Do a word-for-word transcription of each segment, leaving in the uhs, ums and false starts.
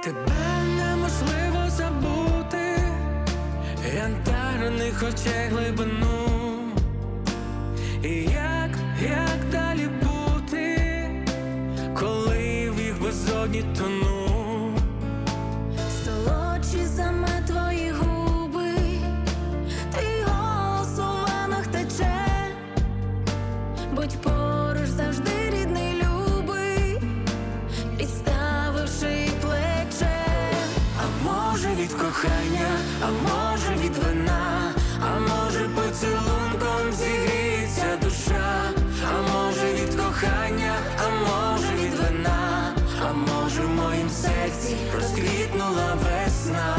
Тебе неможливо забути, янтарних очей глибину. І як, як далі бути, коли в їх безодні тону? Солодші за мед твої губи, твій голос у венах тече. Будь поруч завжди, рідний, любий, підставивши плече. А може від кохання, а може від вина, а може поцілунком зігріється душа. А може від кохання, а може від вина, а може в моїм серці розквітнула весна.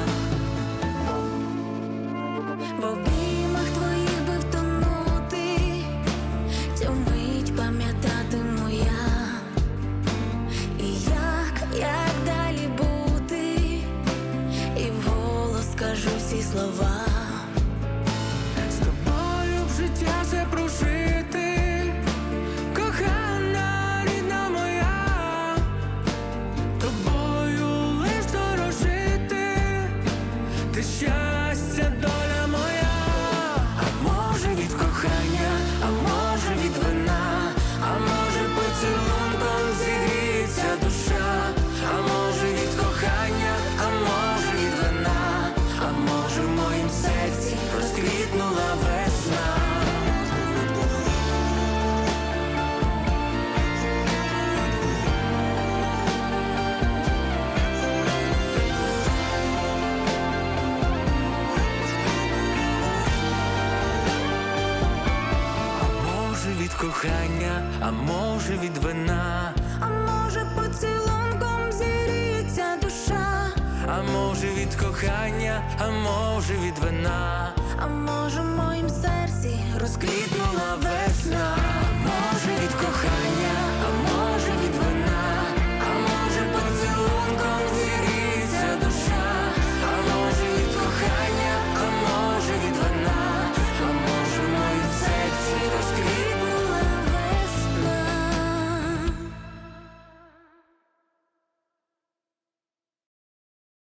В обіймах твоїх би втонути, цю мить пам'ятатиму я. І як, як далі бути, і вголос скажу всі слова. З тобою в життя все прожити, кохана, рідна моя, тобою лиш дорожити, ти щастя, доля моя. А може від кохання, а може від вина, а може поцілунком зігріється душа. А може від кохання, а може від вина, а може в моїм серці розквітнула весна. Від кохання, а може від вина, А може поцілунком зігріється душа. а може від кохання, а може від вина, А може в моїм серці розквітнула весна.